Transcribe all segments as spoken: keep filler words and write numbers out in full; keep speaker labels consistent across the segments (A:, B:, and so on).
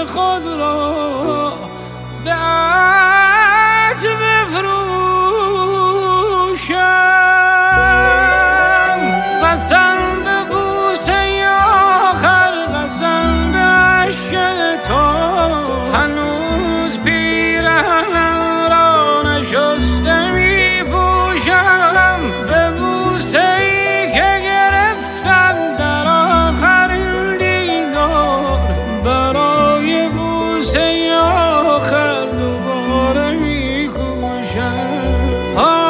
A: خود را به عجب بفروشم. قسم به بوسه آخر، قسم به عشق تو، هنوز پیرهنم را نشسته می پوشم. به بوسه ای که گرفتم در آخرین دیدار، برای بوسه آخر دوباره می کوشم.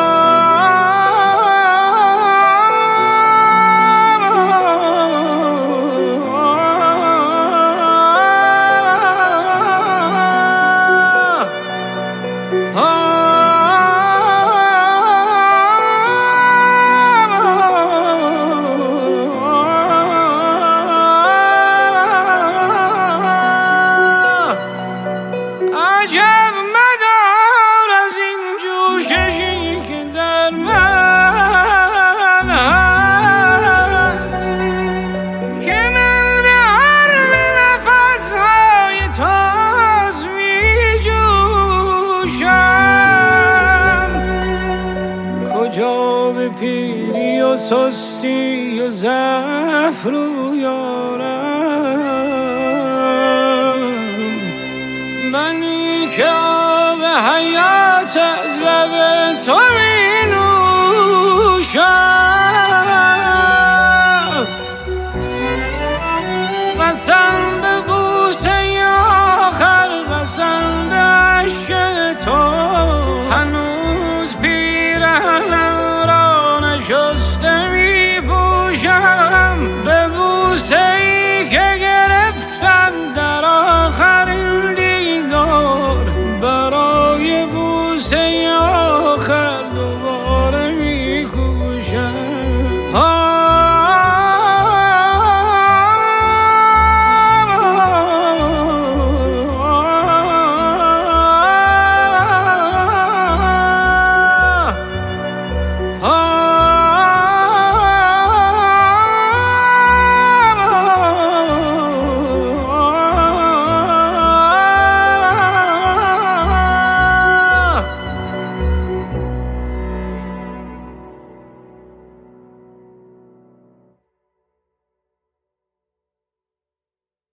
A: عجب مدار از این جوششی که در من هست، که من به حرم نفسهای تاز می جوشم. کجا به پیری و سستی و ضعف رو